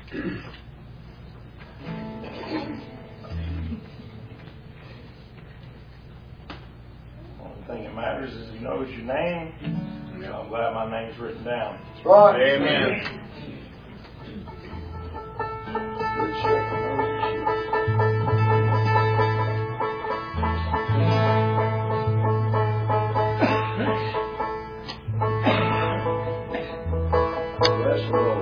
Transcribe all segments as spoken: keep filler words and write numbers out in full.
Only thing that matters is He knows your name. So I'm glad my name's written down. That's right. Amen. Good shepherd knows his sheep. Bless the Lord.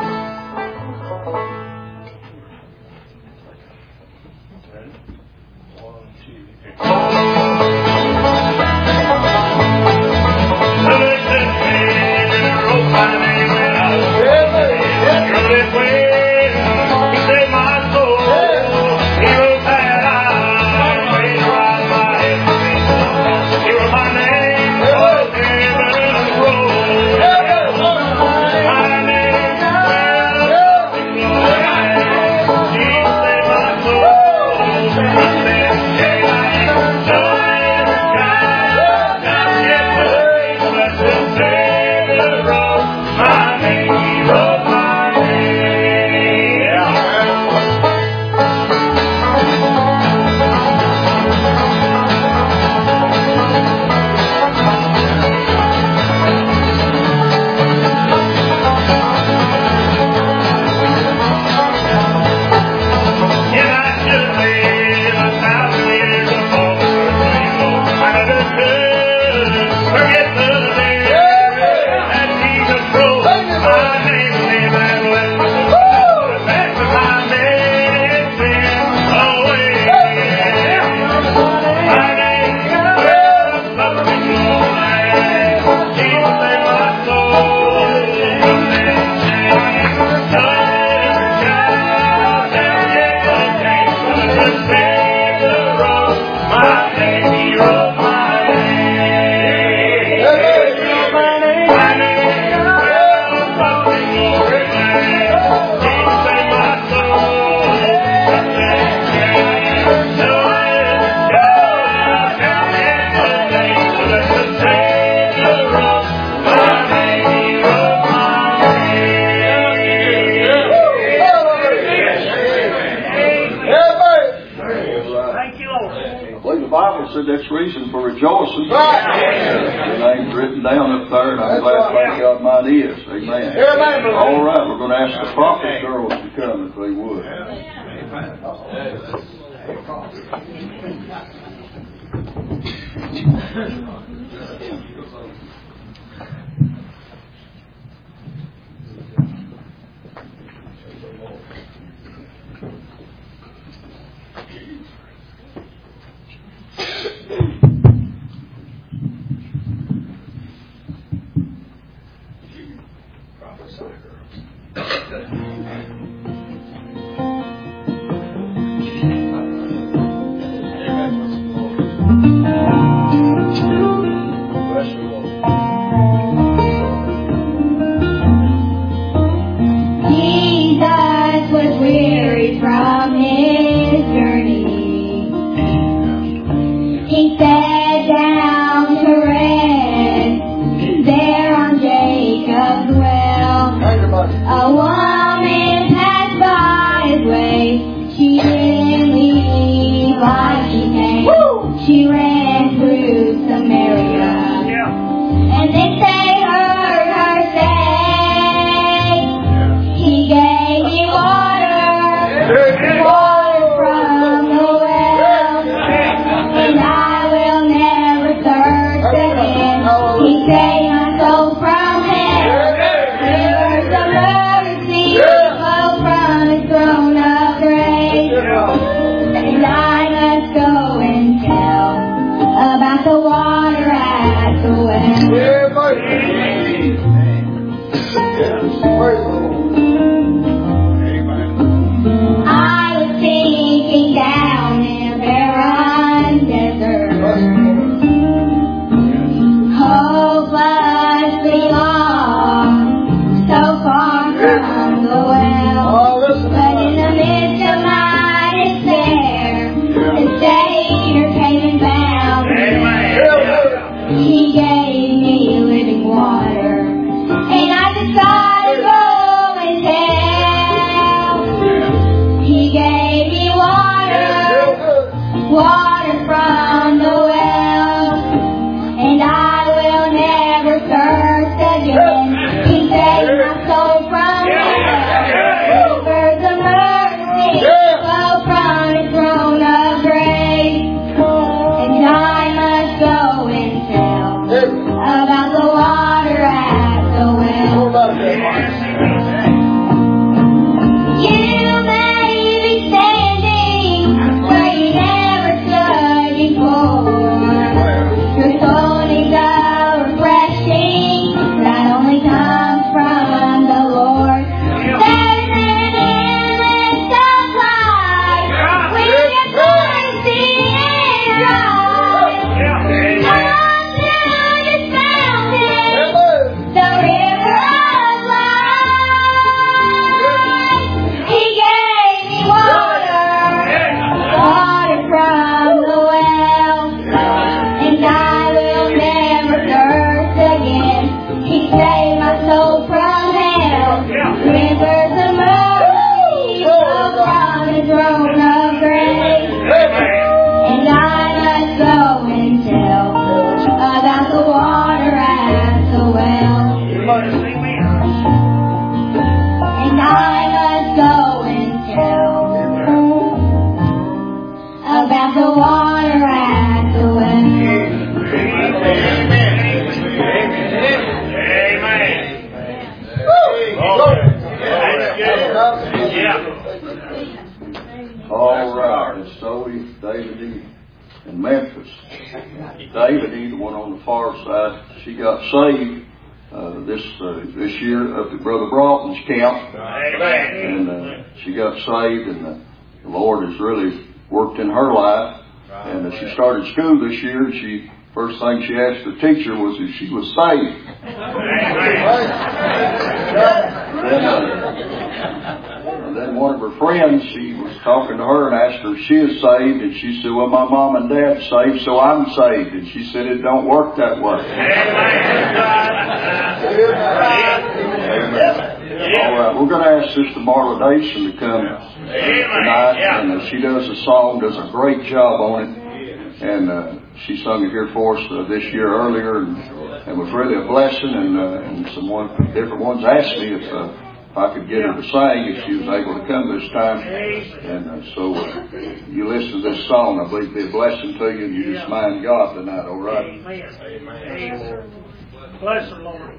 One, two, that's reason for rejoicing. Your name's written down up there, and I'm glad, thank God, mine is. Amen. All right, we're going to ask the prophet girls to come if they would. He gave me living water, and I decided to go and take She got saved uh, this uh, this year up at Brother Broughton's camp. Amen. And uh, she got saved, and uh, the Lord has really worked in her life. And uh, she started school this year, and she first thing she asked the teacher was if she was saved. Amen. then, uh, and then one of her friends, she was talking to her and asked her if she is saved, and she said, "Well, my mom and dad's saved, so I'm saved." And she said, "It don't work that way." Amen. All right, we're going to ask Sister Marla Dason to come tonight, and uh, she does a song, does a great job on it, and uh, she sung it here for us uh, this year earlier, and, and was really a blessing. And, uh, and some one, different ones asked me if, uh, if I could get her to sing, if she was able to come this time. And uh, so uh, you listen to this song, I believe it'll be a blessing to you, and you just mind God tonight, all right? Amen. Amen. Bless the Lord.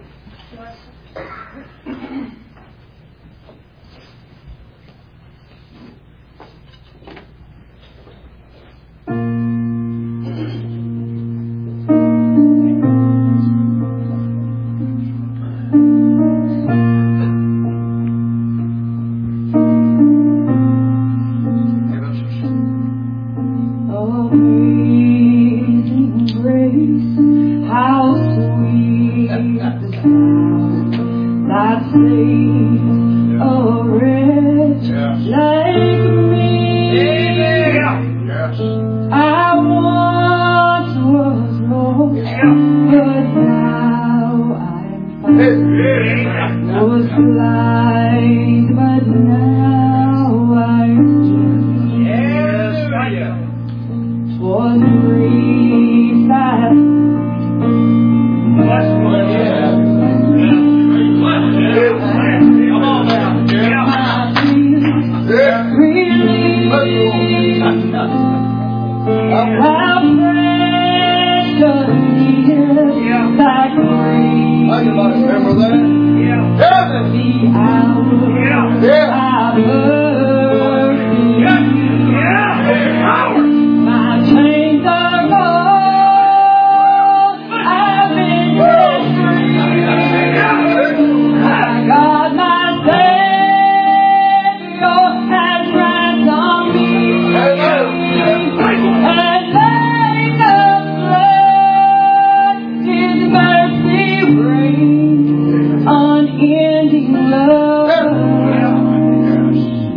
Unending love.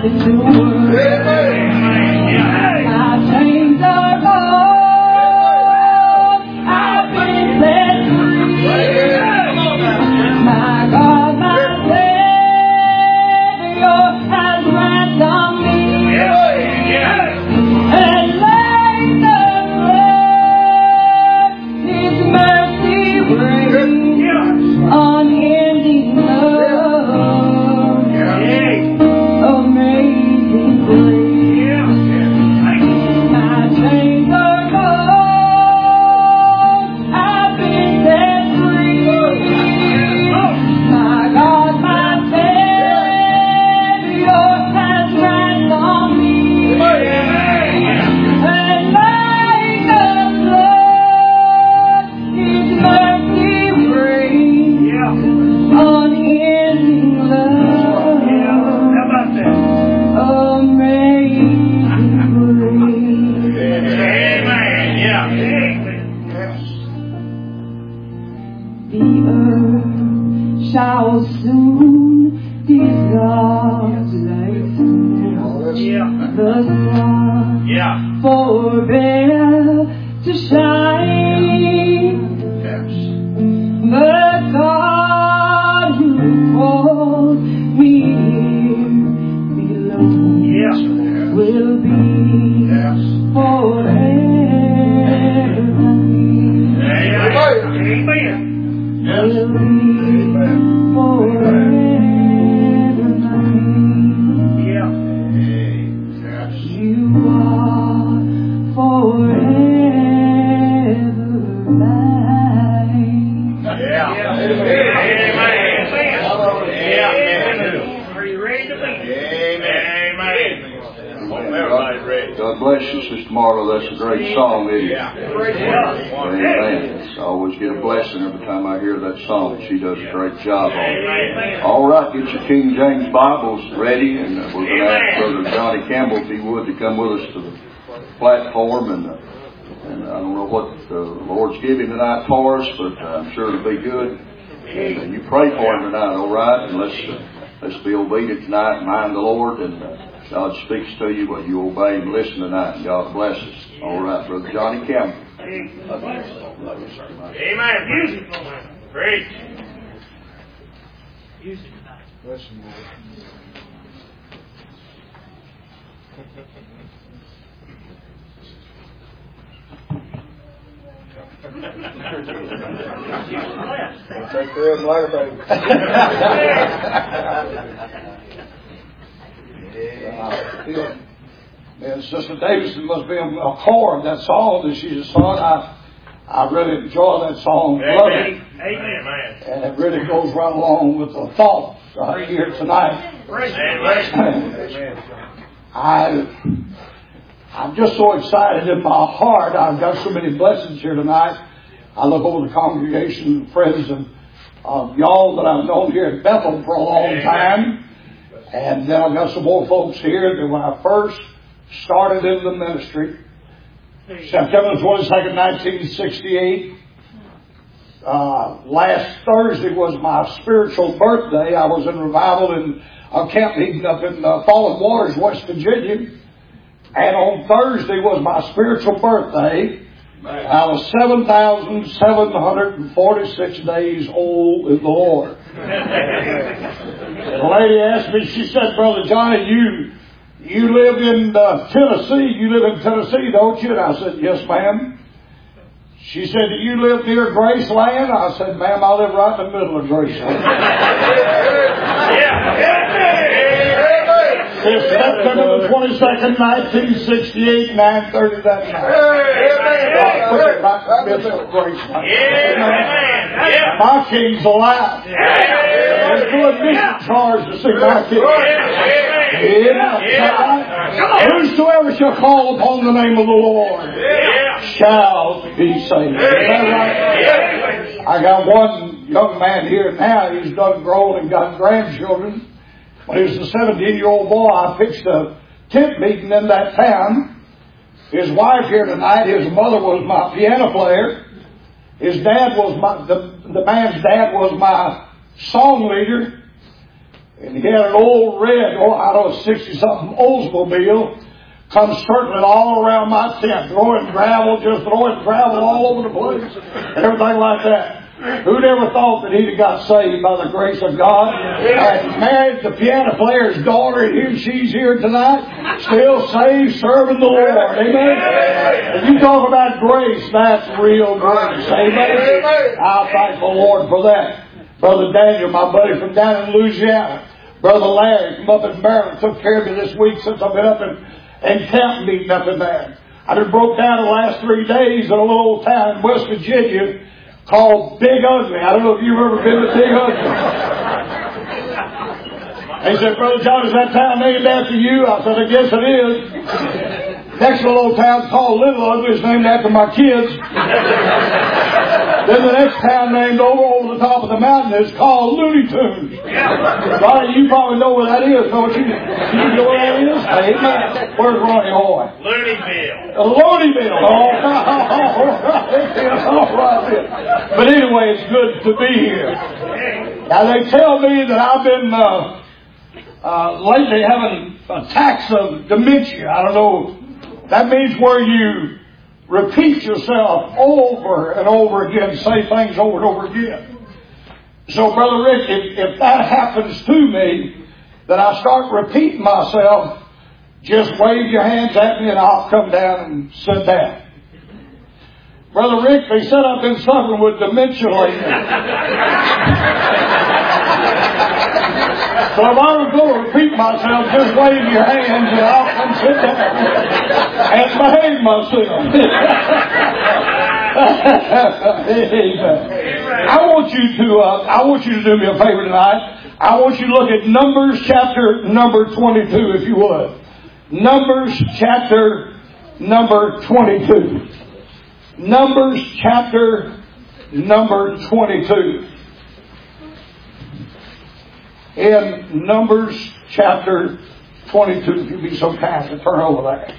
King James Bibles ready, and uh, we're going to ask Brother Johnny Campbell, if he would, to come with us to the platform. And, uh, and I don't know what uh, the Lord's giving tonight for us, but uh, I'm sure it'll be good. And uh, you pray for him tonight, all right? And let's uh, let's be obedient tonight and mind the Lord. And uh, God speaks to you, but you obey and listen tonight. And God bless us. All right, Brother Johnny Campbell. Amen. Music. Great. Music. Listen, Lord. Take care of them later, baby. Yeah. And Sister Davidson must be a core of that song that she just sung. I, I really enjoy that song. Love it. Amen. And it really goes right along with the thought right here tonight. Amen. I, I'm just so excited in my heart. I've got so many blessings here tonight. I look over the congregation, friends, and uh, y'all that I've known here at Bethel for a long time. And then I've got some more folks here that when I first started in the ministry, September twenty-second, nineteen sixty-eight. Uh, last Thursday was my spiritual birthday. I was in revival in a camp meeting up in uh, Fallen Waters, West Virginia. And on Thursday was my spiritual birthday. I was seven thousand seven hundred forty-six days old in the Lord. The lady asked me, she said, Brother Johnny, you you live in uh, Tennessee. You live in Tennessee, don't you? And I said, yes, ma'am. She said, do you live near Graceland? I said, ma'am, I live right in the middle of Graceland. It's September the twenty-second, nineteen sixty-eight, nine thirty that night. Right in the middle of Graceland. My king's alive. There's no admission charge to see my king. Yeah. Whosoever shall call upon the name of the Lord shall be saved. Is that right? I got one young man here now. He's done grown and got grandchildren. When he was a seventeen-year-old boy, I pitched a tent meeting in that town. His wife here tonight, his mother was my piano player. His dad was my, the, the man's dad was my song leader. And he had an old red, oh, I don't know, sixty-something Oldsmobile, come circling all around my tent, throwing gravel, just throwing gravel all over the place, and everything like that. Who'd ever thought that he'd have got saved by the grace of God and married the piano player's daughter, and here she's here tonight, still saved, serving the Lord. Amen? If you talk about grace, that's real grace. Amen? I thank the Lord for that. Brother Daniel, my buddy from down in Louisiana, Brother Larry from up in Maryland, took care of me this week since I've been up in, in camp meeting up in there. I just broke down the last three days in a little old town in West Virginia called Big Ugly. I don't know if you've ever been to Big Ugly. He said, Brother John, is that town named after you? I said, I guess it is. Next little town called Little Ugly is named after my kids. Then the next town named over over the top of the mountain is called Looney Tunes. Ronnie, you probably know where that is, don't you? You know where that is? Amen. Where's Ronnie Hoy? Looneyville. Looneyville. All right. All right. But anyway, it's good to be here. Now they tell me that I've been uh, uh, lately having attacks of dementia. I don't know. That means where you repeat yourself over and over again, say things over and over again. So, Brother Rick, if, if that happens to me, that I start repeating myself, just wave your hands at me and I'll come down and sit down. Brother Rick, they said I've been suffering with dementia lately. So if I was going to repeat myself, just wave your hands and I'll come sit down and behave myself. I want you to, uh, I want you to do me a favor tonight. I want you to look at Numbers chapter number twenty-two, if you would. Numbers chapter number twenty-two. Numbers chapter number twenty-two. In Numbers chapter twenty-two, if you'd be so kind to turn over there.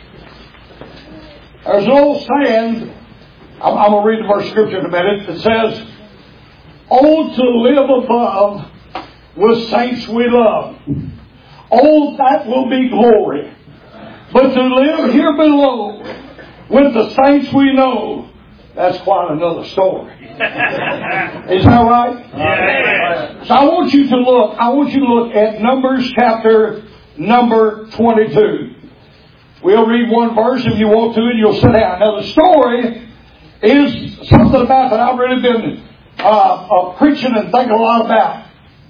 There's an old saying, I'm, I'm going to read the verse of scripture in a minute, it says, "Oh, to live above with saints we love. Oh, that will be glory. But to live here below with the saints we know, that's quite another story." Is that right? Yeah. So I want you to look, I want you to look at Numbers chapter number twenty-two. We'll read one verse if you want to and you'll sit down. Now the story is something about that I've really been uh, uh, preaching and thinking a lot about.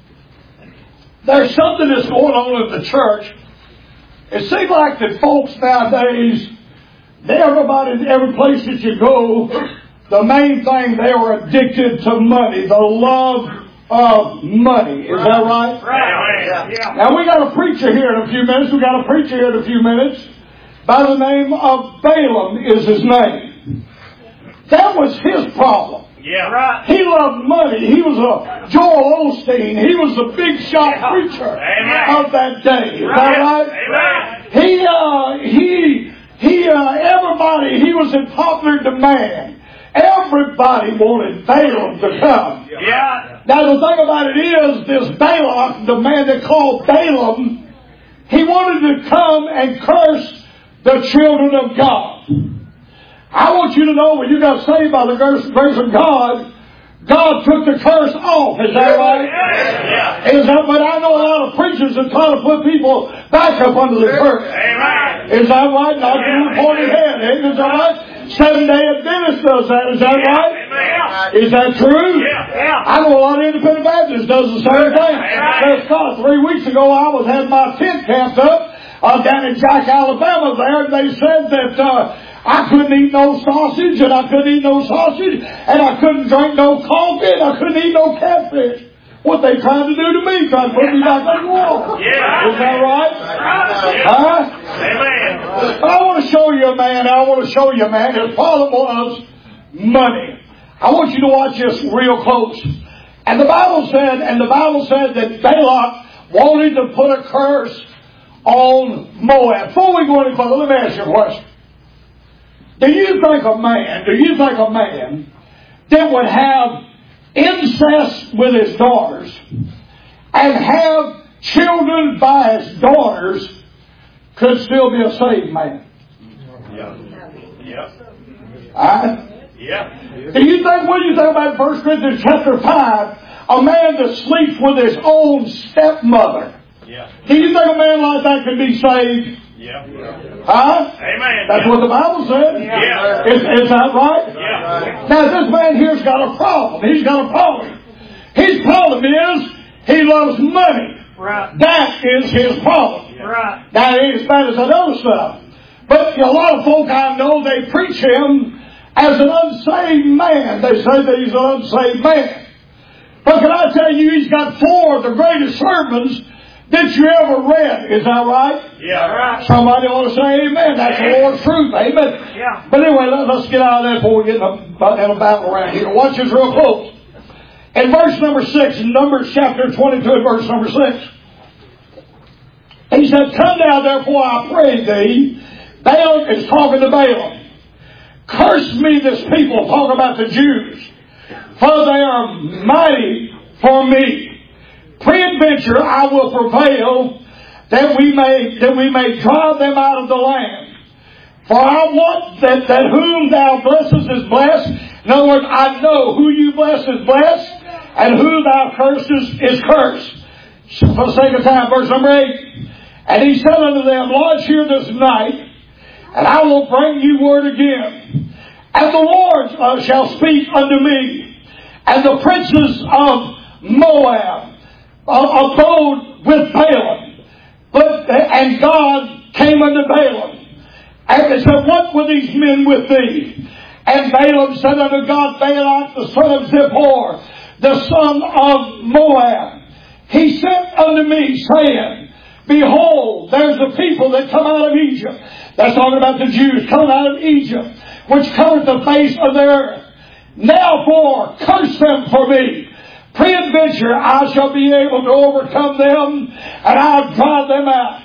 There's something that's going on in the church. It seems like that folks nowadays, everybody, every place that you go, the main thing, they are addicted to money, the love of money. Is that right? Right. Yeah. Now we got a preacher here in a few minutes. We got a preacher here in a few minutes. By the name of Balaam is his name. That was his problem. Yeah. Right. He loved money. He was a Joel Osteen. He was the big shot preacher Amen. of that day. Is Right. that right? Amen. He, uh, he, he, uh, everybody, he was in popular demand. Everybody wanted Balaam to come. Yeah. Now the thing about it is, this Balak, the man they called Balaam, he wanted to come and curse the children of God. I want you to know when you got saved by the grace of God, God took the curse off. Is that right? Yeah. Is that? But I know a lot of preachers that try to put people back up under the curse. Amen. Is that right? Not to the pointed head. Is that right? Seven-day Adventist does that. Is that right? Amen. Is that true? Yeah. I know a lot of independent Baptists does the same thing. Praise God. Three weeks ago, I was had my tent camped up uh, down in Jack, Alabama. There, and they said that uh, I couldn't eat no sausage, and I couldn't eat no sausage, and I couldn't drink no coffee, and I couldn't eat no catfish. What they trying to do to me? Trying to put me back on the wall. Yeah. Is that right? Yeah. Huh? Amen. I want to show you a man. I want to show you a man. His problem was money. I want you to watch this real close. And the Bible said, and the Bible said that Balak wanted to put a curse on Moab. Before we go any further, let me ask you a question. Do you think a man, do you think a man that would have incest with his daughters and have children by his daughters could still be a saved man. Yeah. Yeah. Alright? Yeah. Do you think, what do you think about First Corinthians chapter five? A man that sleeps with his own stepmother. Yeah. Do you think a man like that can be saved? Yeah. Huh? Amen. That's what the Bible said. Yeah. Is, is that right? Yeah. Now this man here's got a problem. He's got a problem. His problem is he loves money. Right. That is his problem. Right. Now it ain't as bad as that other stuff. But a lot of folk I know, they preach him as an unsaved man. They say that he's an unsaved man. But can I tell you, he's got four of the greatest sermons that you ever read. Is that right? Yeah. Right. Somebody ought to say amen. That's the Lord's truth. Amen. Yeah. But anyway, let, let's get out of there before we get in a, in a battle around here. Watch this real close. In verse number six, in Numbers chapter twenty-two and verse number six, he said, "Come now, therefore, I pray thee." Balaam is talking to Balaam. "Curse me, this people," talking about the Jews, "for they are mighty for me. Peradventure I will prevail, that we may that we may drive them out of the land. For I want that, that whom thou blessest is blessed." In other words, I know who you bless is blessed, and who thou curses is cursed. So for the sake of time, verse number eight. "And he said unto them, Lodge here this night, and I will bring you word again. And the Lord uh, shall speak unto me, and the princes of Moab uh, abode with Balaam. But and God came unto Balaam, and he said, What were these men with thee? And Balaam said unto God, Balak the son of Zippor, the son of Moab, he sent unto me, saying, Behold, there's a people that come out of Egypt." That's talking about the Jews coming out of Egypt, "which covered the face of the earth. Now for curse them for me. Peradventure I shall be able to overcome them, and I'll drive them out."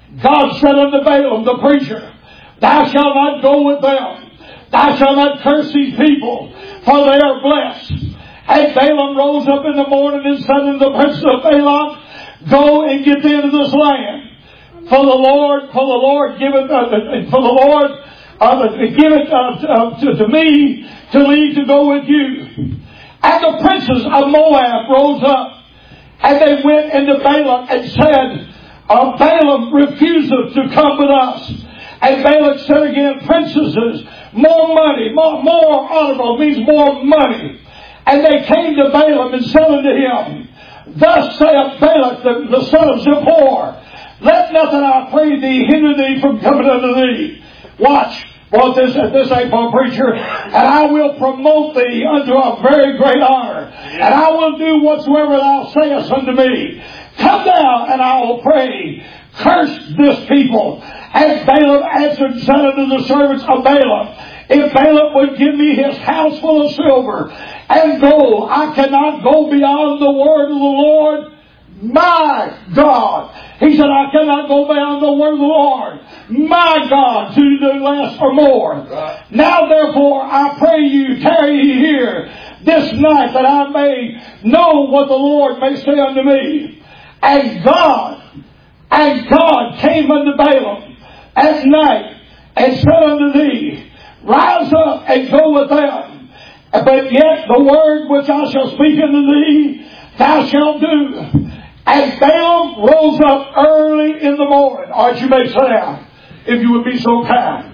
God said unto Balaam the preacher, "Thou shalt not go with them. Thou shalt not curse these people, for they are blessed." And Balaam rose up in the morning and said unto the prince of Balak, "Go and get into this land. For the Lord, for the Lord giveth, uh, for the Lord uh, giveth uh, uh, to, to me to leave to go with you." And the princes of Moab rose up, and they went into Balak and said, uh, "Balaam refuseth to come with us." And Balak said again, "Princesses, more money, more, more honorable means more money." And they came to Balaam and said unto him, "Thus saith Balak the, the son of Zippor, Let nothing, I pray thee, hinder thee from coming unto thee." Watch. Well, this, this ain't for a preacher. "And I will promote thee unto a very great honor. And I will do whatsoever thou sayest unto me. Come down, and I will pray. Curse this people." And Balaam answered and said unto the servants of Balaam, "If Balaam would give me his house full of silver and gold, I cannot go beyond the word of the Lord my God." He said, "I cannot go beyond the word of the Lord my God to do less or more. Right. Now therefore I pray you, tarry ye here this night, that I may know what the Lord may say unto me." And God, and God came unto Balaam at night and said unto thee, "Rise up and go with them. But yet the word which I shall speak unto thee, thou shalt do." And Balaam rose up early in the morning. All right, you may sit down, if you would be so kind.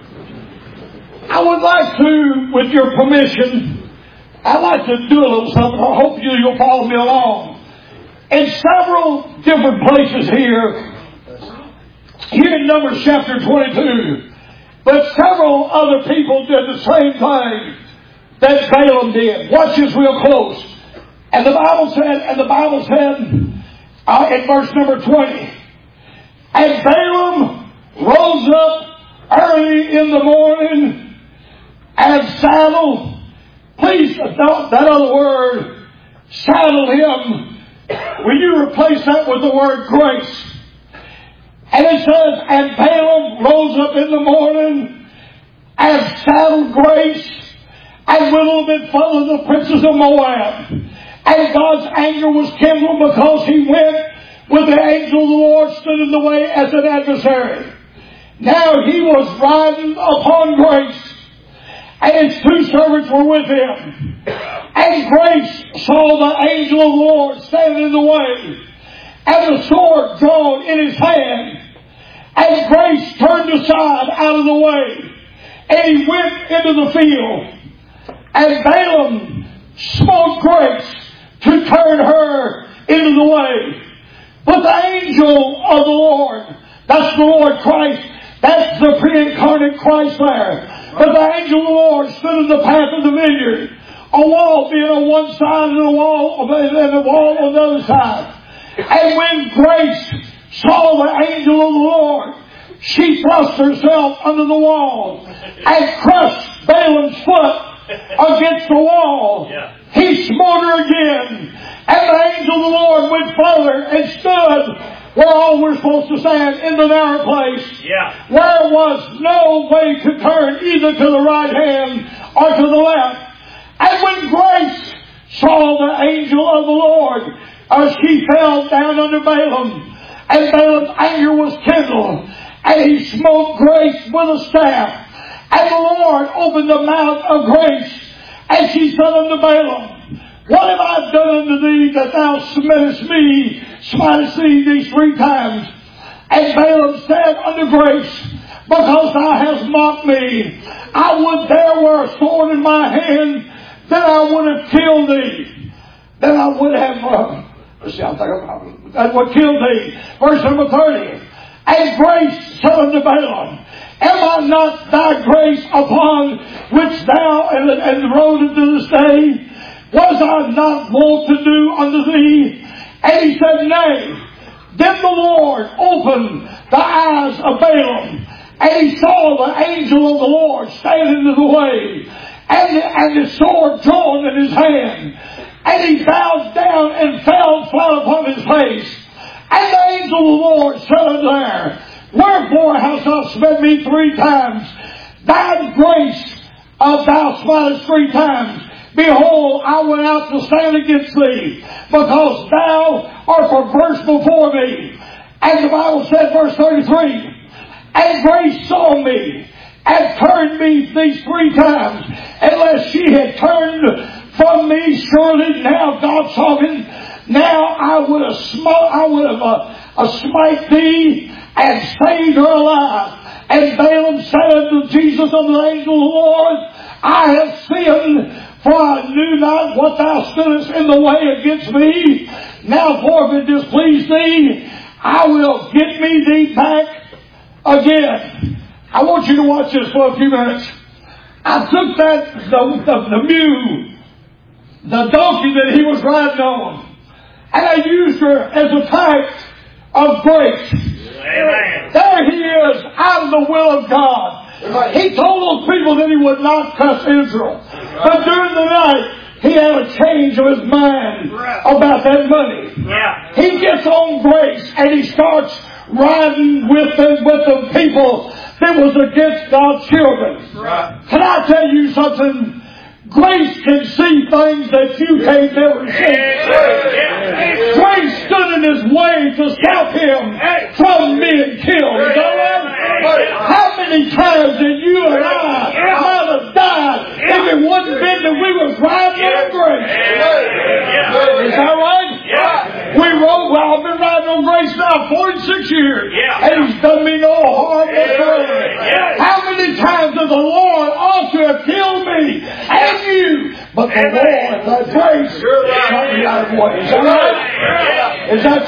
I would like to, with your permission, I'd like to do a little something. I hope you, you'll follow me along. In several different places here, here in Numbers chapter twenty-two, but several other people did the same thing that Balaam did. Watch this real close. And the Bible said, and the Bible said, Uh, in verse number twenty, "And Balaam rose up early in the morning and saddled," please, that, that other word, saddle him, will you replace that with the word grace? And it says, "And Balaam rose up in the morning and saddled grace, and went a little bit further the princes of Moab. And God's anger was kindled because he went with the angel of the Lord stood in the way as an adversary. Now he was riding upon Grace, and his two servants were with him. And Grace saw the angel of the Lord standing in the way, and the sword drawn in his hand. And Grace turned aside out of the way, and he went into the field. And Balaam smote Grace to turn her into the way. But the angel of the Lord, that's the Lord Christ, that's the pre-incarnate Christ there. But the angel of the Lord stood in the path of the vineyard, a wall being on one side and a wall and a wall on the other side. And when Grace saw the angel of the Lord, she thrust herself under the wall and crushed Balaam's foot against the wall. Yeah. He smote her again, and the angel of the Lord went further and stood where all we're supposed to stand, in the narrow place, yeah. where was no way to turn either to the right hand or to the left. And when Grace saw the angel of the Lord, uh, she fell down under Balaam, and Balaam's anger was kindled, and he smote Grace with a staff. And the Lord opened the mouth of Grace, and she said unto Balaam, what have I done unto thee that thou smitest me, smitest thee these three times? And Balaam said unto Grace, because thou hast mocked me, I would there were a sword in my hand, then I would have killed thee. Then I would have, uh, let's see, I'll think about it. That would kill thee. Verse number thirty. And Grace said unto Balaam, am I not thy grace upon which thou and, and rode into this day? Was I not wont to do unto thee? And he said, nay. Then the Lord opened the eyes of Balaam, and he saw the angel of the Lord standing in the way, and, and his sword drawn in his hand. And he bowed down and fell flat upon his face. And the angel of the Lord said unto her, wherefore hast thou smitten me three times? Thy grace of thou smitest three times. Behold, I went out to stand against thee, because thou art perverse before me. And the Bible said, verse thirty-three, and Grace saw me, and turned me these three times. Unless she had turned from me, surely now God's talking, now I would have smote, I would have uh, uh, smite thee and saved her alive. And Balaam said unto Jesus, unto the angel of the Lord, I have sinned, for I knew not what thou stoodest in the way against me. Now, for if it displease thee, I will get me thee back again. I want you to watch this for a few minutes. I took that, the, the, the mule, the donkey that he was riding on, and I used her as a type of grace. Amen. There he is, out of the will of God. He told those people that he would not curse Israel. But during the night, he had a change of his mind about that money. He gets on Grace and he starts riding with the, with the people that was against God's children. Can I tell you something? Grace can see things that you can't never see. Grace stood in his way to stop him from being killed. Is that right? How many times did you and I might have died if it wasn't been that we was riding on Grace? Is that right? We rode, well, I've been riding on Grace now forty-six years. And he's done me no harm whatsoever. How many times has the Lord ought to have killed me and you? But the Lord, the grace, shut me out of the way. Is that right? Is that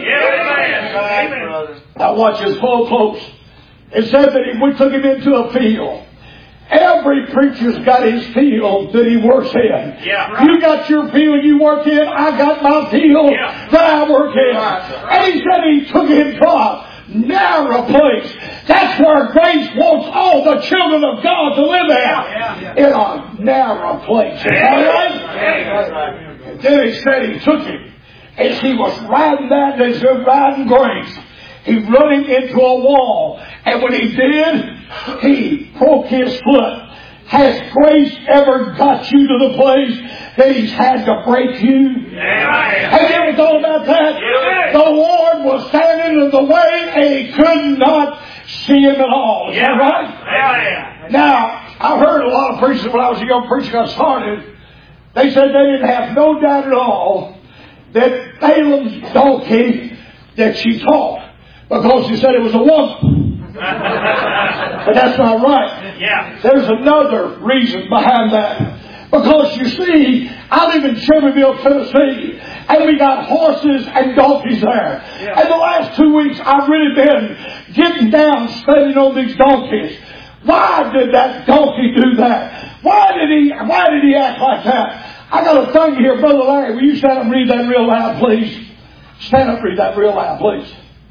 true? Now watch this full close. It said that he, we took him into a field. Every preacher's got his field that he works in. Yeah, right. You got your field you work in. I got my field yeah. that I work in. Right. And he said he took him to a narrow place. That's where Grace wants all the children of God to live in. Yeah, yeah. In a narrow place. Is that right? Yeah. And then he said he took him. As he was riding that, as he was riding Grace, he run him into a wall. And when he did, he broke his foot. Has grace ever got you to the place that He's had to break you? Amen. Have you ever thought about that? Amen. The Lord was standing in the way and He could not see Him at all. Is that right? Amen. Now, I heard a lot of preachers when I was a young preacher got started. They said they didn't have no doubt at all that Balaam's donkey that she taught, because she said it was a woman. But that's not right. Yeah. There's another reason behind that. Because you see, I live in Shelbyville, Tennessee, and we got horses and donkeys there. Yeah. And the last two weeks I've really been getting down studying on these donkeys. Why did that donkey do that? Why did he, why did he act like that? I got a thing here, Brother Larry. Will you stand up and read that real loud, please? Stand up and read that real loud, please.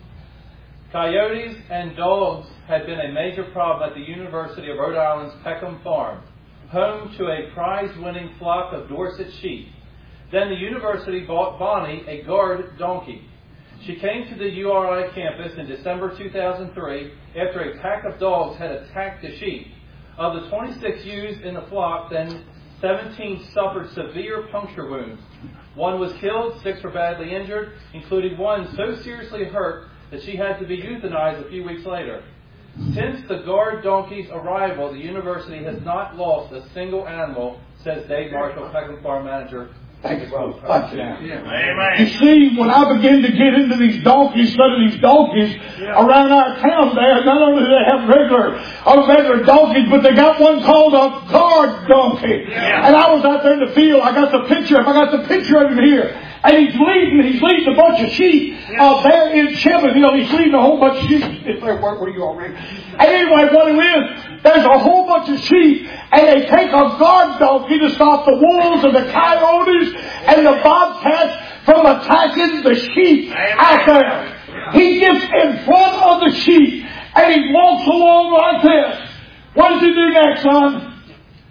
Coyotes and dogs had been a major problem at the University of Rhode Island's Peckham Farm, home to a prize-winning flock of Dorset sheep. Then the university bought Bonnie, a guard donkey. She came to the U R I campus in December two thousand three after a pack of dogs had attacked the sheep. Of the twenty-six ewes in the flock, then seventeen suffered severe puncture wounds. One was killed, six were badly injured, including one so seriously hurt that she had to be euthanized a few weeks later. Since the guard donkey's arrival, the university has not lost a single animal, says Dave Marshall, Peckham Farm Manager. Thank you, brother. Thank you. Amen. You see, when I begin to get into these donkeys, study these donkeys Yeah. around our town there, not only do they have regular, uh, regular donkeys, but they got one called a guard donkey. Yeah. And I was out there in the field. I got the picture. I got the picture of him here. And he's leading, he's leading a bunch of sheep uh, there in Shelbyville. He's leading a whole bunch of sheep. If there were, were you already? And anyway, what it is, there's a whole bunch of sheep, and they take a guard donkey to stop the wolves and the coyotes and the bobcats from attacking the sheep out there. He gets in front of the sheep, and he walks along like this. What does he do next, son?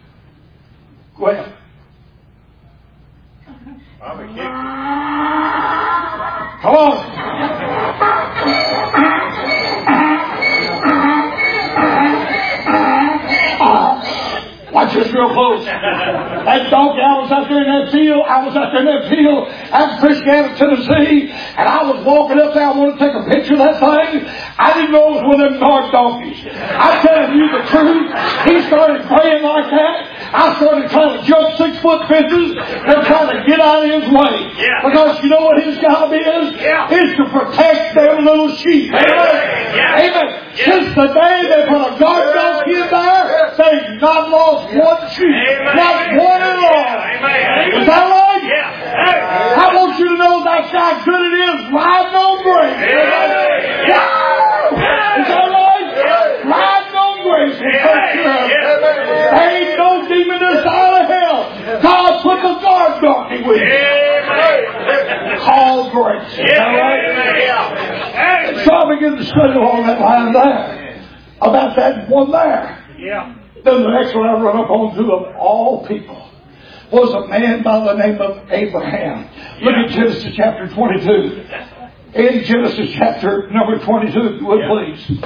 Go ahead. I'll be kidding. Come on. Uh, watch this real close. That donkey, I was out there in that field. I was out there in that field out in Christiana, Tennessee, and I was walking up there. I wanted to take a picture of that thing. I didn't know it was one of them guard donkeys. I'm telling you the truth. He started praying like that. I started trying to jump six foot fences and trying to get out of his way. Yeah. Because you know what his job is? Yeah. Is to protect them little sheep. Amen. Yeah. Amen. Yeah. Since the day they put a guard donkey in there, they've not lost one sheep. Amen. Not one at all. Amen. Is that right? Yeah. I want you to know that's how good it is riding on grace. Yeah. Yeah. Is that right? Yeah. Riding on grace. Yeah. There ain't no demon this side of hell. God put the guard donkey with you. Amen. Call grace. Is that right? Yeah. So I began to study along that line there. About that one there. Yeah. Then the next one I run up on to of all people was a man by the name of Abraham. Look at Genesis chapter twenty-two. In Genesis chapter number twenty-two, if you would please.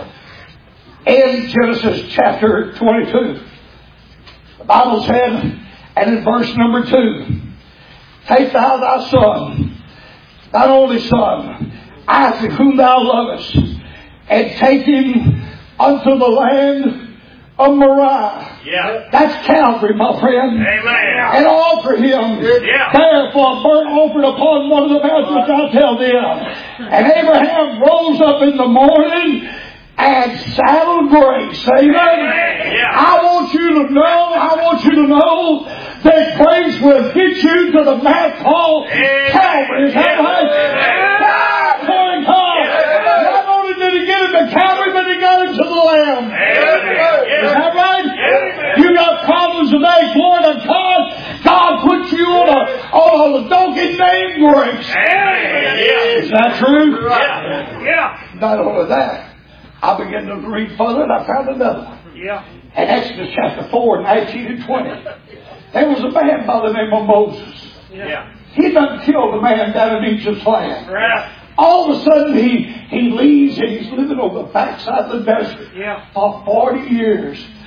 In Genesis chapter twenty-two. The Bible said, and in verse number two, take thou thy son, thine only son, Isaac, whom thou lovest, and take him unto the land of Moriah. Yeah. That's Calvary, my friend. Amen. And offer him Yeah. there for a burnt offering upon one of the mountains which I tell them. And Abraham rose up in the morning and saddled grace. Amen. Yeah. I want you to know, I want you to know that grace will get you to the mount called Calvary. Is that right? Ah, glory to God. Not only did he get him to Calvary, but he got him to the Lamb. Is that right? You got problems today, glory to God. God put you on a, on a donkey named grace. Is that true? Yeah. Yeah. Not only that, I began to read further and I found another one. Yeah. In Exodus chapter four, nineteen and twenty, there was a man by the name of Moses. Yeah. He done killed a man down in Egypt's land. Right. All of a sudden he, he leaves and he's living on the backside of the desert Yeah. for forty years.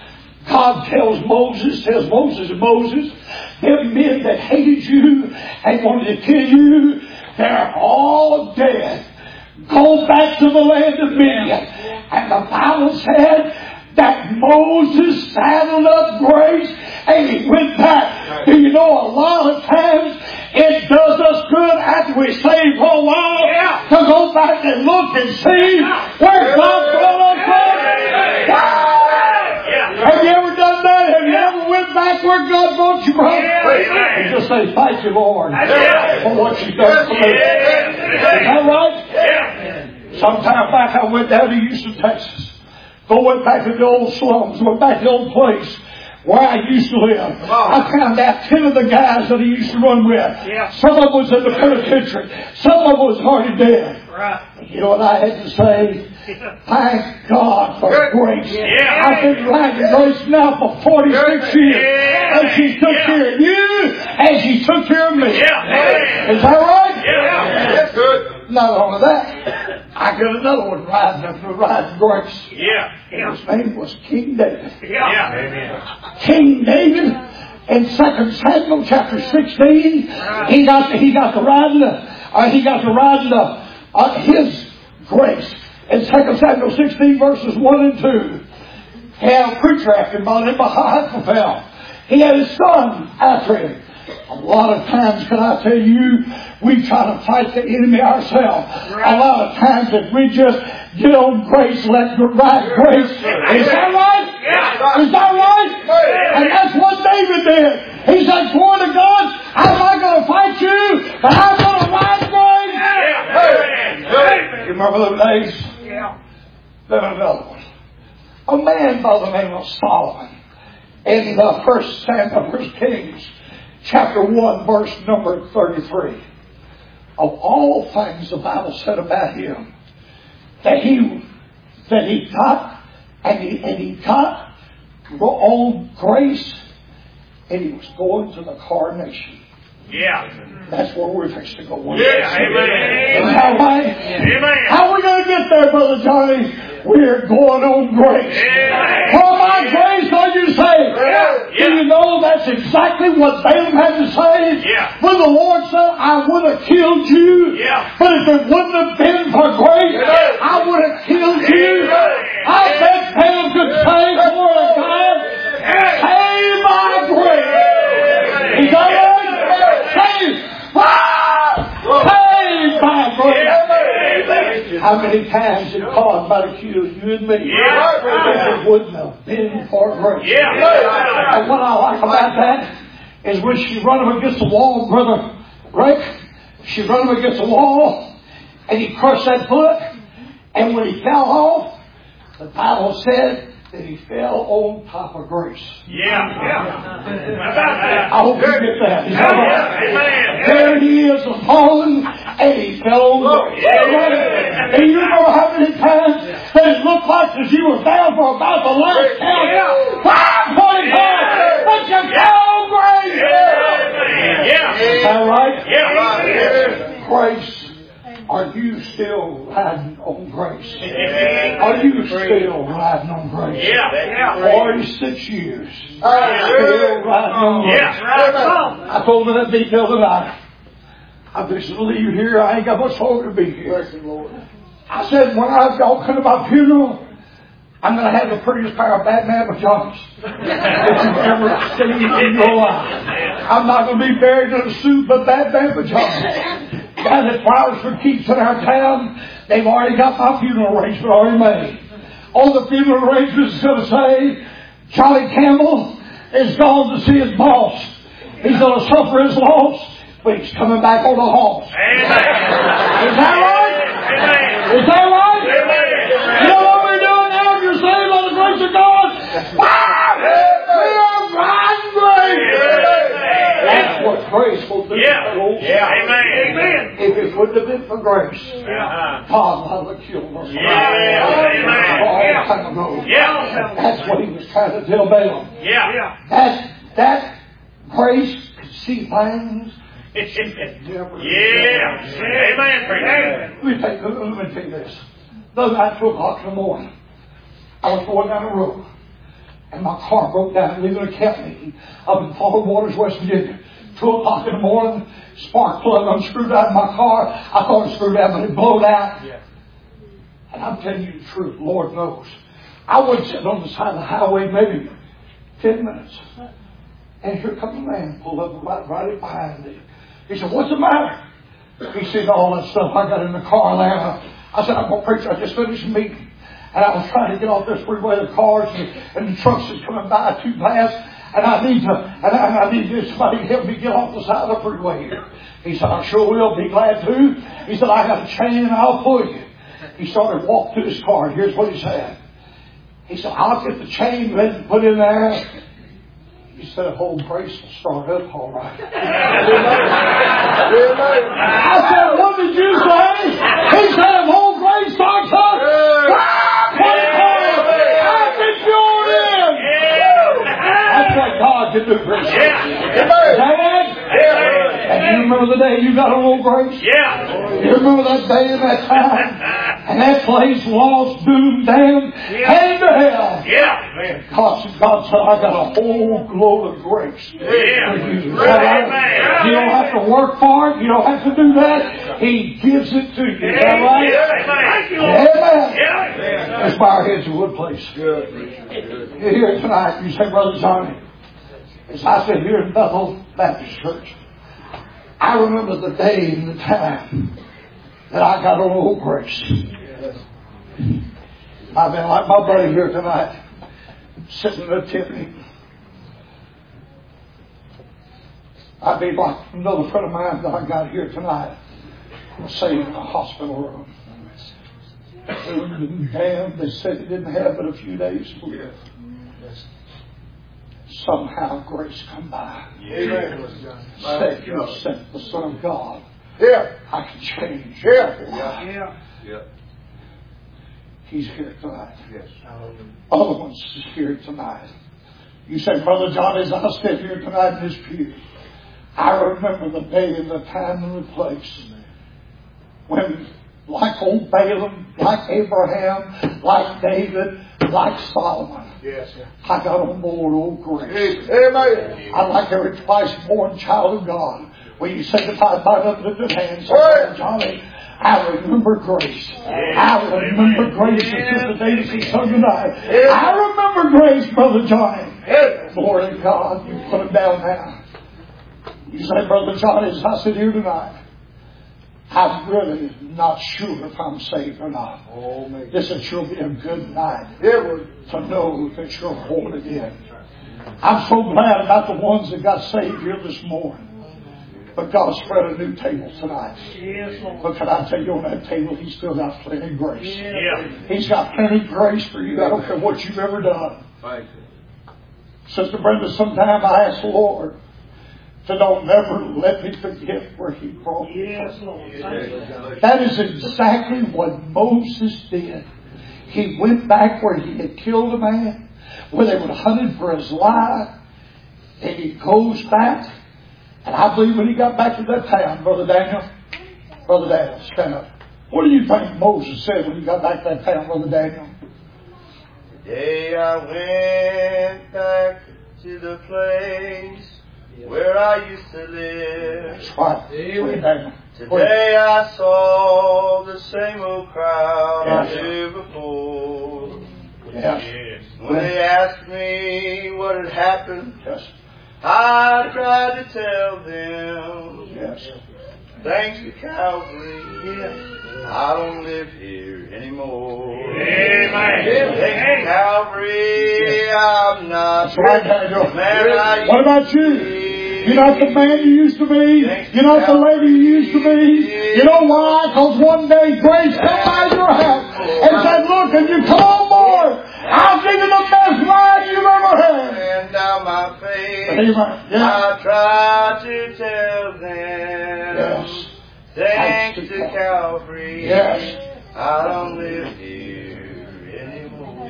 God tells Moses, tells Moses and Moses, them men that hated you and wanted to kill you, they're all dead. Go back to the land of Midian. And the Bible said that Moses saddled up grace and he went back. Do you know a lot of times it does us good after we stay for a while to go back and look and see where God brought us from? Have you ever done that? Have you ever went back where God brought you from? And just say, thank you, Lord, for what you've done for me. Is that right? Sometime back I went down to Houston, Texas. Go went back to the old slums, went back to the old place where I used to live. I found out ten of the guys that I used to run with. Some of them was in the penitentiary. Some of them was already dead. You know what I had to say? Thank God for grace. Yeah. I've been riding grace now for forty-six years. And she took yeah. care of you, and she took care of me. Yeah. Is that right? Yeah. That's good. Not only that, I got another one riding up the riding grace. Yeah. And his name was King David. Yeah. Amen. King David in Second Samuel chapter sixteen, he got to, he got to ride the uh, he got to ride the uh, his grace. In Second Samuel sixteen, verses one and two, he had a preacher after him by the name of Ahithophel. He had his son after him. A lot of times, can I tell you, we try to fight the enemy ourselves. A lot of times that we just get on grace, let the right grace. Is that right? Is that right? And that's what David did. He said, glory to God, I'm not going to fight you, but I'm going to ride grace. You remember those days? Yeah. Then another one. A man by the name of Solomon in the first Samuel, First Kings, chapter one, verse number thirty-three. Of all things the Bible said about him, that he that he got and he and he got on grace, and he was going to the coronation. Yeah. That's where we're fixing to go. Yeah, amen. Is that right? Amen. How are we going to get there, Brother Johnny? We're going on grace. Amen. For my grace are you saved. Yeah. Do you know that's exactly what Balaam had to say? Yeah. When the Lord said, I would have killed you. Yeah. But if it wouldn't have been for grace, yeah. I would have killed you. Yeah. I bet Balaam could say, for a God, save my grace. Is that right? Save. Saved by grace. How many times did God might have killed you and me? Yeah. If it wouldn't have been for grace. Yeah. And what I like about that is when she run him against the wall, Brother Rick, she run him against the wall and he crushed that foot, and when he fell off, the Bible said that he fell on top of grace. Yeah. Yeah. I hope you get that. Amen. There he is, fallen, and he fell on grace. Yeah. And you know how many times that it looked like as you were down for about the last count. Five twenty-five, but you fell on grace. Yeah. Is that right? Yeah. Grace. Are you still riding on grace? Are you still riding on grace? Yeah. forty-six years. Still riding on grace. Yeah. I told her that detail tonight. I'm fixing to leave here. I ain't got much longer to be here. I said, when I go to my funeral, I'm going to have the prettiest pair of Batman pajamas that you've ever seen in your life. I'm not going to be buried in a suit, but Batman pajamas. Guys at Flowers for Keeps in our town, they've already got my funeral arrangement already made. On the funeral arrangement is going to say, Charlie Campbell is gone to see his boss. He's going to suffer his loss, but he's coming back on the horse. Amen. Is that right? Amen. Is that right? Amen. You know what we're doing now? If you're saved by the grace of God, wow! We are riding grace. That's what grace will do. Yeah. Yeah. Amen. Amen. If it wouldn't have been for grace, Uh-huh. God would have killed us. Yeah. Amen. A long time ago. Yeah. That's what he was trying to tell Balaam. Yeah. That that grace could see things. Yeah. Amen. Amen. Let me take, let me tell you this. The other night, two o'clock in the morning, I was going down the road. and my car broke down leaving a camp meeting up in Fallen Waters, West Virginia. Two o'clock in the morning, spark plug unscrewed out of my car. I thought it screwed out, but it blew out. Yeah. And I'm telling you the truth, Lord knows. I would sit on the side of the highway maybe ten minutes. And here comes a man pulled up right, right behind me. He said, "What's the matter?" He said, "All that stuff I got in the car there." I said, "I'm going to preach. I just finished a meeting. And I was trying to get off this freeway, the cars and, and the trucks is coming by too fast. And I need to, and I, I need somebody to help me get off the side of the freeway here." He said, "I sure will. Be glad to." He said, "I got a chain and I'll pull you." He started walking to his car. Here's what he said. He said, "I'll get the chain ready to put in there." He said, "A whole brace will start up all right." I said, "What did you say?" He said, "A whole brace starts up." That's what God can do for us. Dad, and you remember the day you got on old grace? Yeah. You remember that day and that time? And that place lost, doomed, damned, came to hell. Yeah. God, God said, "I got a whole load of grace for you." Right? You don't have to work for it. You don't have to do that. He gives it to you. Is that right? Amen. Let's bow our heads in one place. You're here tonight. You say, "Brother Johnny, as I sit here in Bethel Baptist Church, I remember the day and the time that I got on old grace." I've been like my buddy here tonight, sitting in a tent meeting. I'd be like another friend of mine that I got here tonight, saved in a hospital room. They were damned. They said he didn't have but a few days to live. Somehow grace come by. Amen. Said you sent the Son of God. Yeah. I can change. Yeah. Yeah. Yeah. He's here tonight. Yes. Other ones is here tonight. You say, "Brother John, as I sit here tonight in this pew, I remember the day and the time and the place when, like old Balaam, like Abraham, like David, like Solomon, yes, I got on board old grace." Amen. I like every twice born child of God. When you say goodbye, bind up the good hands. Brother Johnny, I remember grace. I remember grace as the days he sung tonight. I remember grace, Brother Johnny. Lord of God, you put him down now. You say, "Brother Johnny, as I sit here tonight, I'm really not sure if I'm saved or not." Oh, this will sure be a good night to know that you're born again. I'm so glad about the ones that got saved here this morning. But God spread a new table tonight. Yes, Lord. But can I tell you, on that table, He's still got plenty of grace. Yeah. He's got plenty of grace for you. I don't care what you've ever done. Right. Sister Brenda, sometime I asked the Lord to don't never let me forget where He brought me. Yes, Lord. Yes. That is exactly what Moses did. He went back where he had killed a man, where they would hunted for his life, and he goes back. And I believe when he got back to that town, Brother Daniel, Brother Daniel, stand up. What do you think Moses said when he got back to that town, Brother Daniel? The day I went back to the place where I used to live. That's right. Amen. Today I saw the same old crowd yes. I knew before. Yes. When yes. they asked me what had happened, yes. I tried to tell them, yes. thanks to Calvary, yes. I don't live here anymore. Amen. Thanks to Calvary, yes. I'm not That's right, Daniel. the man I What about you? You're not the man you used to be. You're not the lady you used to be. You know why? Because one day grace came by your house and said, "Look, and you come on board. I'll give you the best ride you've ever had." And down my face, Amen. Yes. I tried to tell them, yes. thanks to Calvary, yes. I don't live here anymore.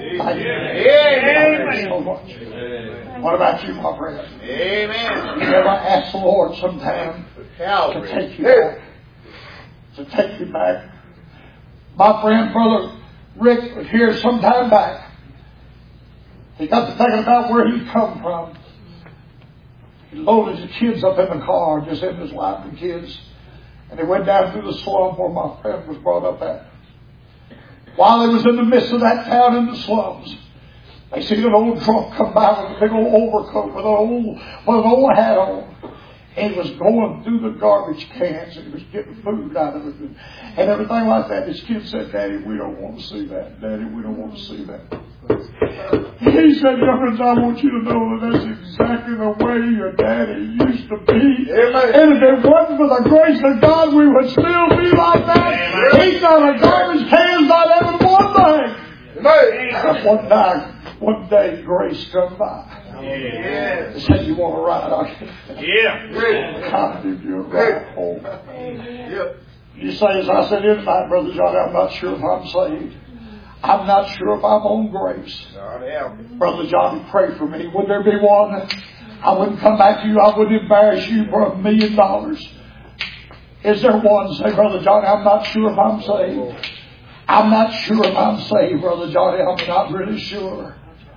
Amen. So much. What about you, my friend? Amen. You ever ask the Lord sometime to take you back? To take you back? My friend, Brother Rick, was here some time back. He got to thinking about where he'd come from. He loaded his kids up in the car, just him and his wife and kids. And they went down through the slum where my friend was brought up at. While they was in the midst of that town in the slums, they seen an old drunk come by with a big old overcoat with an old, with an old hat on. And he was going through the garbage cans and he was getting food out of it and, and everything like that. His kids said, Daddy, we don't want to see that. Daddy, we don't want to see that. He said, Youngers, I want you to know that that's exactly the way your daddy used to be. Amen. And if it wasn't for the grace of God, we would still be like that. Amen. He got a garbage cans not having one thing. Amen. One night, one day, grace come by. Yeah. They said, you want to ride on it? Yeah. God, did you ride home? Yeah. You say, as I said tonight, Brother John, I'm not sure if I'm saved. I'm not sure if I'm on grace. Brother John, pray for me. Would there be one? I wouldn't come back to you. I wouldn't embarrass you for a million dollars. Is there one? Say, Brother Johnny, I'm not sure if I'm saved. I'm not sure if I'm saved, Brother Johnny. I'm not really sure.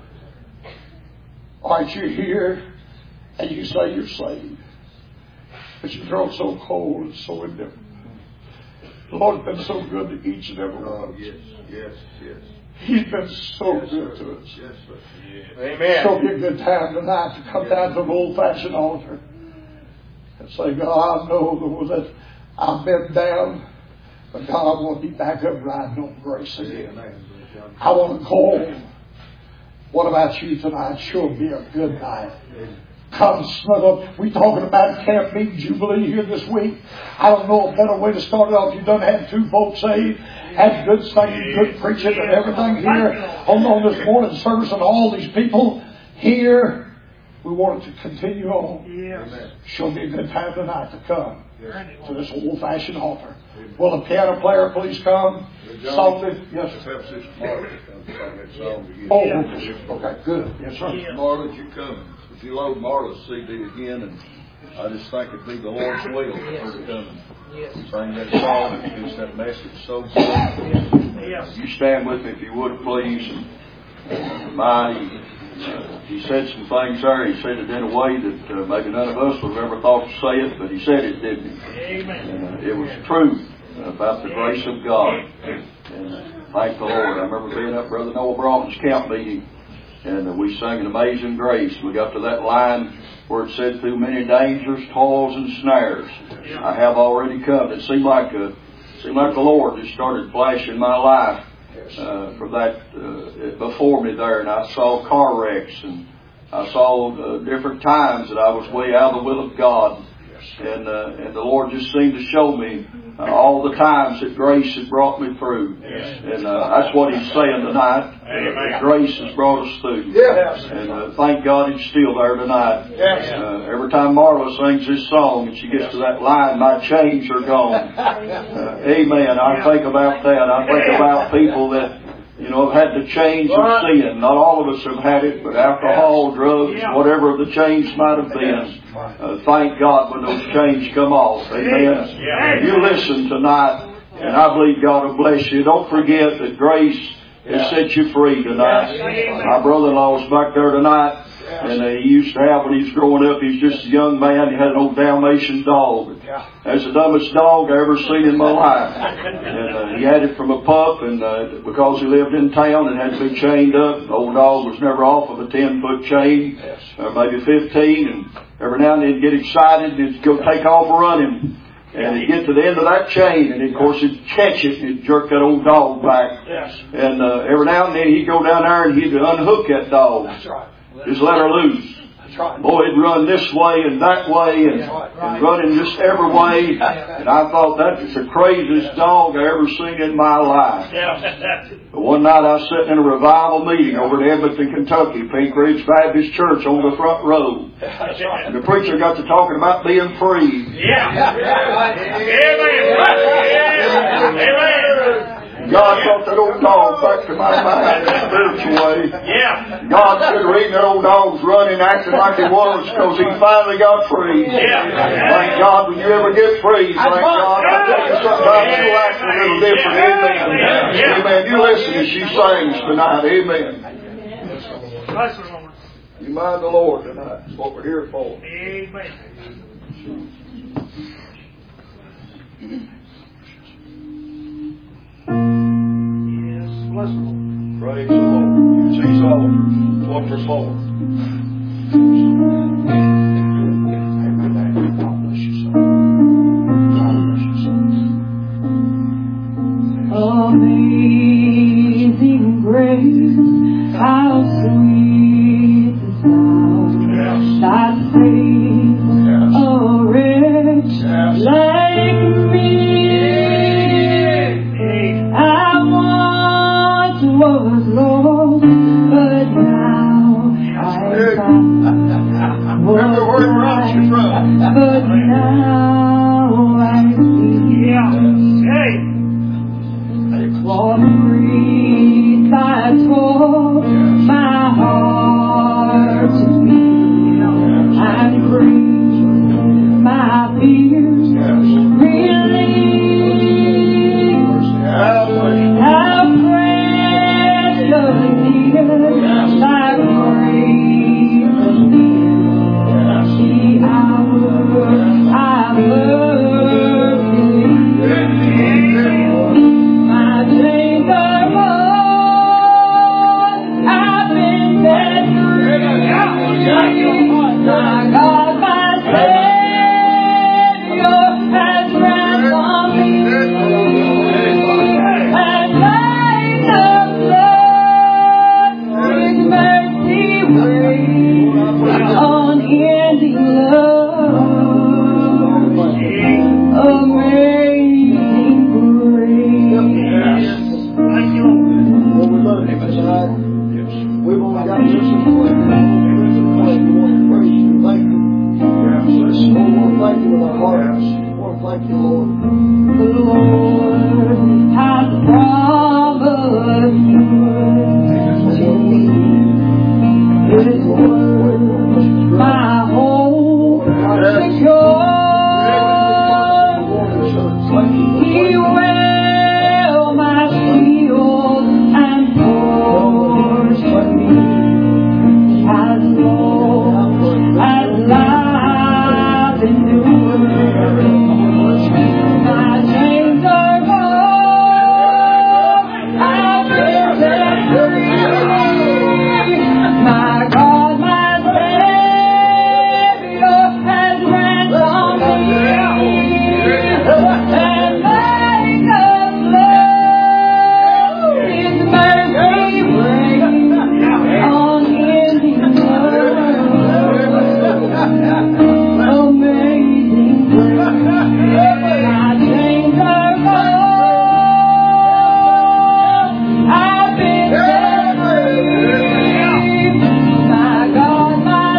Aren't you here? And you say you're saved. But you grow so cold and so indifferent. The Lord's been so good to each and every one of us. Yes, yes, yes. He's been so yes, good sir. to us. Yes, sir. Yeah. Amen. So be a good time tonight to come yes. down to an old-fashioned altar and say, God, I know that I've been down, but God, I want to be back up riding on grace again. I want to go home. What about you tonight? Sure be a good night. Come snuggle up. We talking about Camp Meeting Jubilee here this week. I don't know a better way to start it off. You done had two folks saved, had good singing, good preaching, and everything here on, on this morning service, and all these people here. We want it to continue on. Yes. Sure be a good time tonight to come to this old-fashioned altar. Will the piano player please come? Softly. Yes. Oh, okay, good. Yes, sir. Marla, you come. If you load Marla's C D again, and I just think it'd be the Lord's will for her to come and sing that song and gives that message so good. Yes. You stand with me if you would, please. And my, uh, he said some things there. He said it in a way that uh, maybe none of us would have ever thought to say it, but he said it, didn't he? Amen. And uh, it was truth about the grace of God. And uh, thank the Lord. I remember being up Brother Noah Broughton's camp meeting, and uh, we sang an Amazing Grace. We got to that line where it said, through many dangers, toils, and snares, I have already come. It seemed like, uh, it seemed like the Lord just started flashing my life uh, from that uh, before me there, and I saw car wrecks, and I saw uh, different times that I was way out of the will of God. And uh, and the Lord just seemed to show me uh, all the times that grace has brought me through. Yes. And uh, that's what He's saying tonight. Uh, grace has brought us through. Yes. And uh, thank God He's still there tonight. Yes. Uh, every time Marla sings this song and she gets to that line, my chains are gone. Uh, amen. I think about that. I think about people that, you know, have had the chains of sin. Not all of us have had it, but alcohol, drugs, whatever the chains might have been. Uh, thank God when those chains come off. Amen. You listen tonight, and I believe God will bless you. Don't forget that grace has set you free tonight. My brother-in-law was back there tonight, and uh, he used to have, when he was growing up, he was just a young man. He had an old Dalmatian dog. That's the dumbest dog I ever seen in my life. And uh, he had it from a pup, and uh, because he lived in town and had to be chained up, the old dog was never off of a ten-foot chain, uh, maybe fifteen, and every now and then he'd get excited and he'd go take off running. And he'd get to the end of that chain, and of course he'd catch it, and he'd jerk that old dog back. And uh, every now and then he'd go down there and he'd unhook that dog. Just let her loose. Boy, he'd run this way and that way and, and running just every way. And I thought that was the craziest dog I ever seen in my life. But one night I was sitting in a revival meeting over in Edmonton, Kentucky, Pink Ridge Baptist Church on the front row. And the preacher got to talking about being free. Yeah. Amen. Amen. God brought that old dog back to my mind in a spiritual way. Yeah. God said, reading that old dog's running, acting like he was, because he finally got free. Yeah. Thank God when you ever get free, thank God. I tell you sometimes you'll act a little different. Amen. Amen. You listen as she sings tonight. Amen. Bless the Lord. You mind the Lord tonight. That's what we're here for. Amen. Yes, bless the Lord. Praise the Lord. Use these altars. What we're for. God bless you, son. God bless you, son. Amazing grace, how sweet the sound that saves a wretch like me. I once was lost, but now I'm found. Remember where it brought you from. But now I see. Hey. For breathe thy toll, my heart to beat, and bring my fears relief. How precious near thy grace and near the hour I first believed. My chains are gone, I've been set free. My God, my Savior has ransomed me, and like the blood, His mercy waits, unending love, amazing grace. Thank you, Lord. Well, we love him tonight. We've only got just some play. We want to praise you. Thank you. We want to thank you with our hearts. We want to thank you, Lord. The Lord has promised to me His word, my hope secure. He will my shield and fortress me, as long as life endures. My chains are gone, I've been set free. My God, my Savior has ransomed me, and like the flood, His mercy brings unending love, amazing grace. My chains are gone, I've been set free. My God, my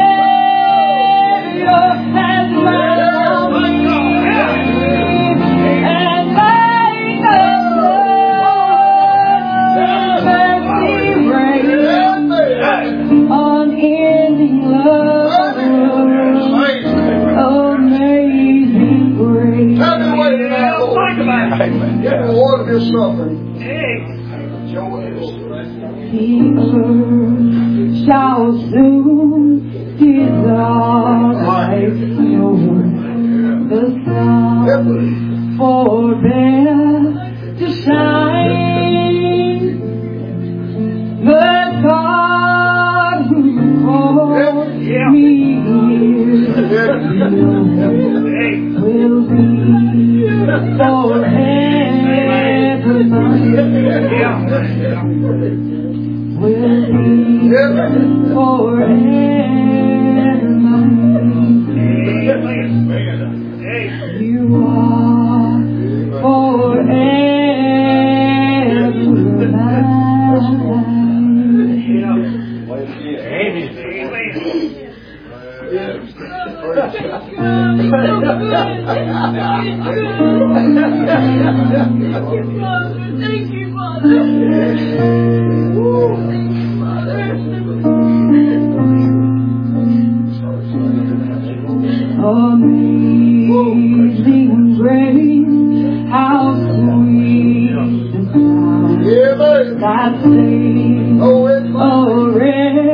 Savior has ransomed me, and like the blood, mercy reigns, unending love, amazing grace. Have your way tonight, Lord. Get the Lord of His suffering. Joy is. The earth shall soon dissolve like snow. The sun forbear to shine. But God who called me here will be forever mine. Will be forever mine. You are forever Thank you, Father. Thank you, Father. Amazing grace, how sweet the sound that saves a wretch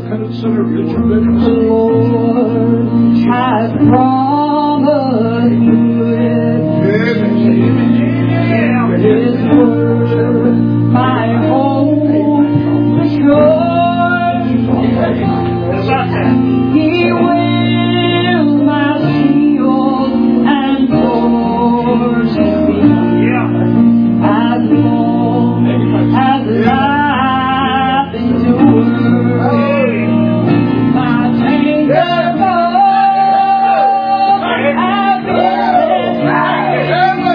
consider your The goodness. Lord has promised good. His word, my hope, sure. He will my shield and fortress be. As long as life endures, my chains are gone. I've been right.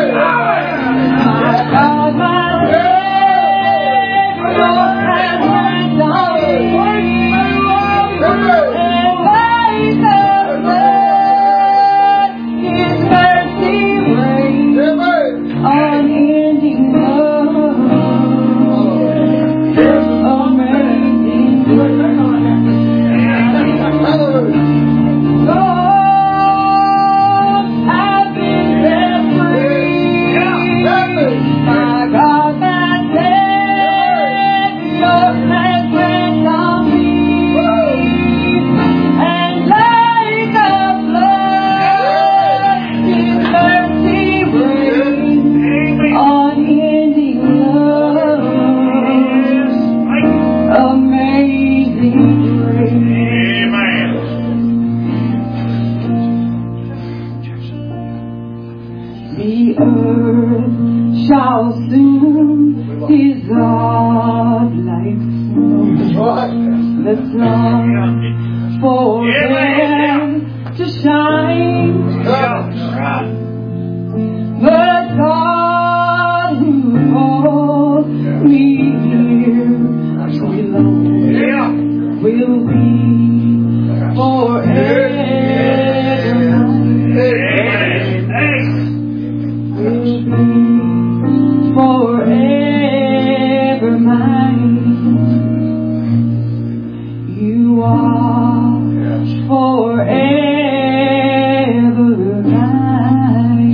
My God, my Savior has raised on me, and like the flood, His mercy reigns, unending love, amazing grace. Lord, I've been set free. My God, my Savior has raised on me, and like a flood, His mercy reigns, unending love, amazing grace. The earth shall soon dissolve like snow. The sun forbear to shine. But God who called me here below will be forever mine. Will be forever mine. You are forever mine.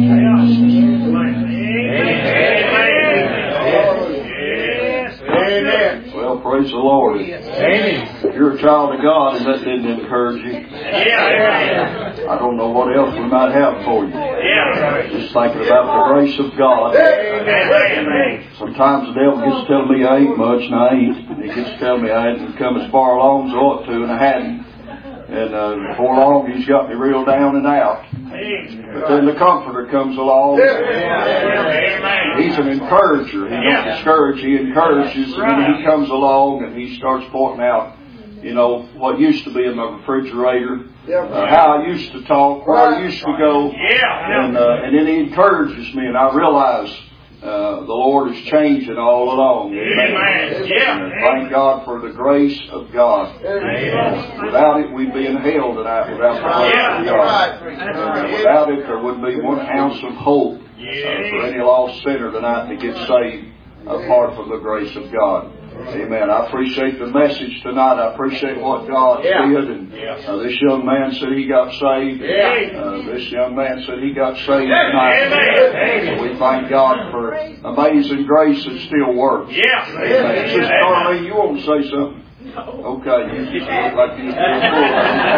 Well, praise the Lord. If you're a child of God and that didn't encourage you, I don't know what else we might have for you. Just thinking about the grace of God. Sometimes the devil gets telling me I ain't much, and I ain't. And he gets telling me I hadn't come as far along as I ought to, and I hadn't. And uh, before long, he's got me real down and out. But then the Comforter comes along. He's an encourager. He don't discourage, he encourages. And then he comes along and he starts pointing out, you know, what used to be in my refrigerator, uh, how I used to talk, where I used to go. And, uh, and then he encourages me, and I realize uh, the Lord is changing all along. Amen. And thank God for the grace of God. Without it, we'd be in hell tonight without the grace of God. And without it, there wouldn't be one ounce of hope uh, for any lost sinner tonight to get saved apart from the grace of God. Amen. I appreciate the message tonight. I appreciate what God did. And uh, this young man said he got saved. Uh, this young man said he got saved tonight. Uh, we thank God for amazing grace that still works. Amen. Sister Darlene, you want to say something? Okay. You just look like you feel full.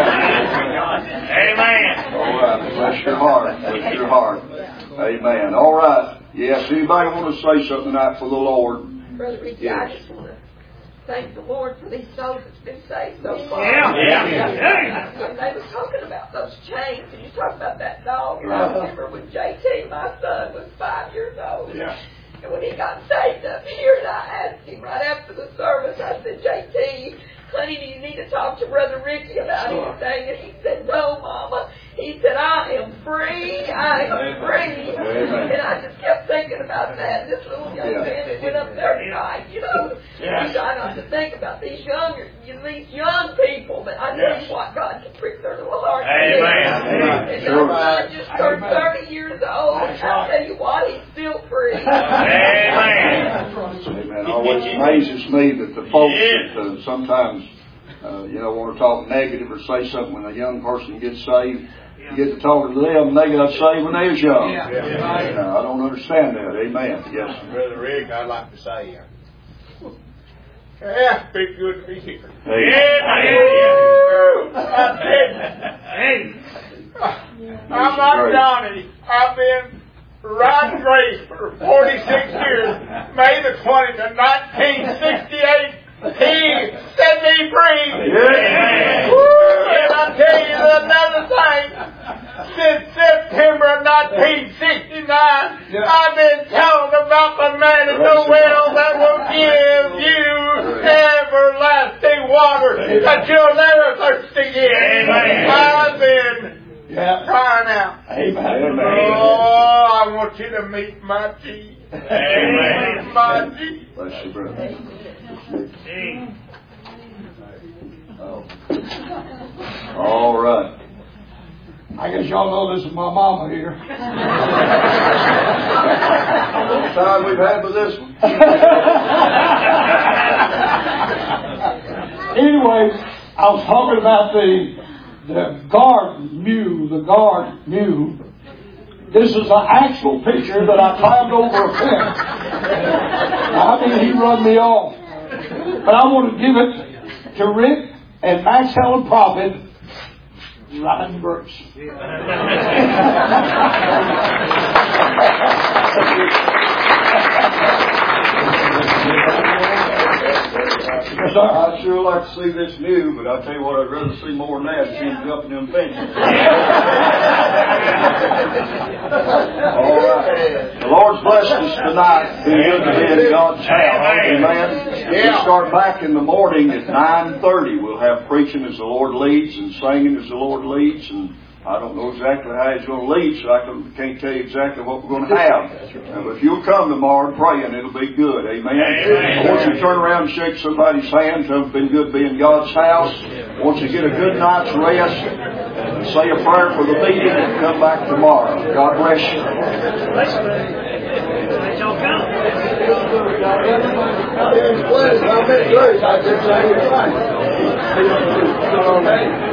Amen. All right. Bless your heart. Bless your heart. Amen. All right. Yes. Anybody want to say something tonight for the Lord? Brother Ricky, Yes. I just want to thank the Lord for these souls that's been saved so far. Yeah, yeah, yeah. When they were talking about those chains, and you talk about that dog, and I remember when J T, my son, was five years old. Yeah. And when he got saved up here, and I asked him right after the service, I said, J T, honey, do you need to talk to Brother Ricky about anything? And he said, no, Mama. He said, I am free. I am free. Amen. And I just kept thinking about that. This little young Yeah. man that went up there tonight, you know. Yeah. You try not to think about these younger, these young people, but I tell you what, God can prick their little hearts. Amen. And your son just turned thirty years old. And I tell you what, he's still free. Amen. Amen. It always amazes me that the folks that uh, sometimes, uh, you know, want to talk negative or say something when a young person gets saved, you get to talking to them, and they got saved when they was young. Yeah. And, uh, I don't understand that. Amen. Yes. Brother Rick, I'd like to say, uh, Yeah, it's been good to be here. Amen. I said, Hey. I'm not Johnny. I've been riding grace for forty-six years. May the twentieth of nineteen sixty-eight, he set me free. Yeah. Woo! And I tell you another thing. Since September of nineteen sixty-nine, Yeah. I've been telling about the man at the well that will give you everlasting water that you'll never thirst again. I've been Yeah. crying out. Amen. Oh, I want you to meet my G. Amen. My G. Bless you, brother. Oh. All right. I guess y'all know this is my mama here. Long time we've had with this one. Anyway, I was talking about the the guard mule, the guard mule. This is an actual picture that I climbed over a fence. I mean, he run me off. But I want to give it to Rick and Max Helen Prophet, riding grace. Yes, sir. I'd sure like to see this new, but I'll tell you what, I'd rather see more than that than see him jumping them fences. All right. The Lord's blessed us tonight. Been good to be in God's house. Amen. We start back in the morning at nine thirty. We'll have preaching as the Lord leads and singing as the Lord leads. And I don't know exactly how He's going to lead, so I can, can't tell you exactly what we're going to have. Uh, but if you'll come tomorrow and pray, and it'll be good. Amen. I want you to turn around and shake somebody's hand. Tell them it's been good to be in God's house. I want you to get a good night's rest. And say a prayer for the meeting and come back tomorrow. God bless you. Let y'all come. I met Grace. I did say it right.